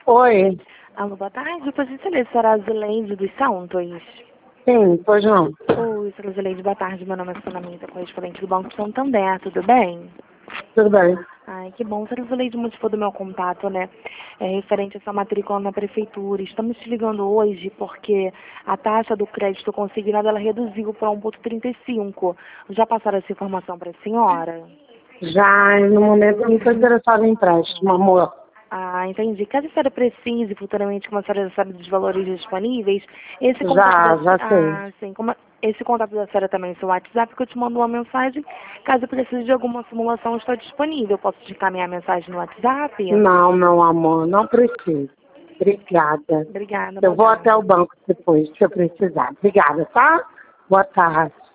Oi. Alô, boa tarde. Por gentileza, senhora Zuleide dos Santos. Sim, pois não. Oi, senhora Zuleide, boa tarde. Meu nome é Sonamita, correspondente do Banco Santander. Tudo bem? Tudo bem. Ai, que bom. Senhora Zuleide, o motivo do meu contato, né? É referente a sua matrícula na prefeitura. Estamos te ligando hoje porque a taxa do crédito consignado, ela reduziu para 1,35. Já passaram essa informação para a senhora? Já no momento eu não estou interessado em empréstimo, amor. Ah, entendi. Caso a senhora precise futuramente, como a senhora já sabe dos valores disponíveis, esse contato Já sei. sim, esse contato da senhora também, seu WhatsApp, que eu te mando uma mensagem. Caso precise de alguma simulação, eu estou disponível. Eu posso te encaminhar a mensagem no WhatsApp? Não, meu amor, não preciso. Obrigada. Obrigada, Eu boa vou até tarde. o banco depois, se eu precisar. Obrigada, tá? Boa tarde.